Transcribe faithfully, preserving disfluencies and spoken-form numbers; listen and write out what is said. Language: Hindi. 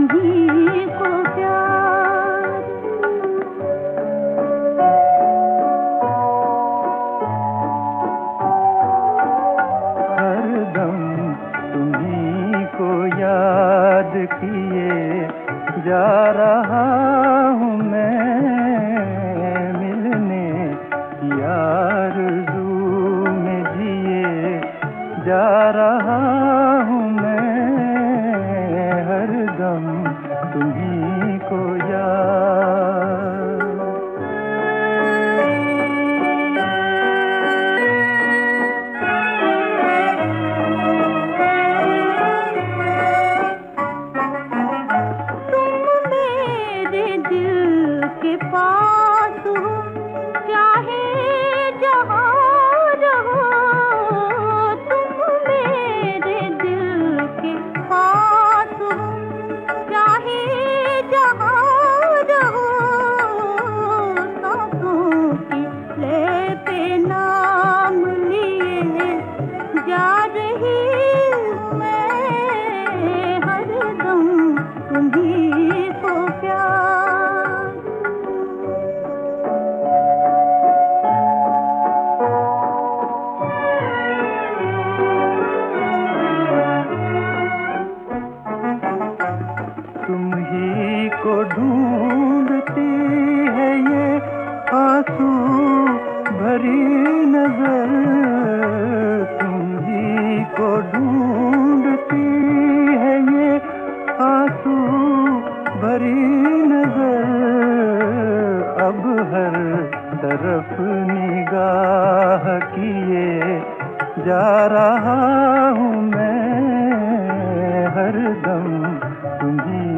तुम्हीं को प्यार। हरदम तुम्हीं को याद किए जा रहा हूँ मैं, मिलने की आरज़ू में जिए जा रहा हूँ मैं, हरदम तुम्हीं को याद। के पास हो चाहे जहाँ रहो, तुम मेरे दिल के पास हो चाहे जहाँ रहो, सांसों की ले पे नाम लिए जा रही हूँ मैं, हरदम तुम्हीं को प्यार। तुम ही को ढूंढती है ये आंसू भरी नजर, तुम ही को ढूंढती है ये आंसू भरी नजर, अब हर तरफ निगाह किए जा रहा हूँ मैं, हरदम तुम्हीं